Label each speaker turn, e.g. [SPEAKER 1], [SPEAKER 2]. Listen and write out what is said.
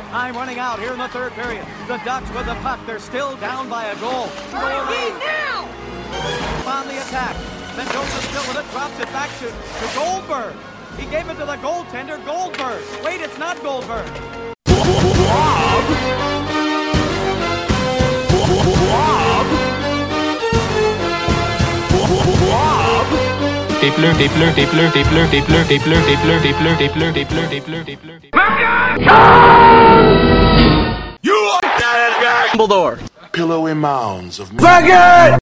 [SPEAKER 1] Time running out here in the third period. The Ducks with the puck. They're still down by a goal.
[SPEAKER 2] Now!
[SPEAKER 1] On the attack. Then Joseph still with it. Drops it back to Goldberg. He gave it to the goaltender, Goldberg. Wait, it's not Goldberg.
[SPEAKER 3] Tipler.
[SPEAKER 4] You are
[SPEAKER 1] Dumbledore.
[SPEAKER 4] pillowy mounds of
[SPEAKER 1] Bucket!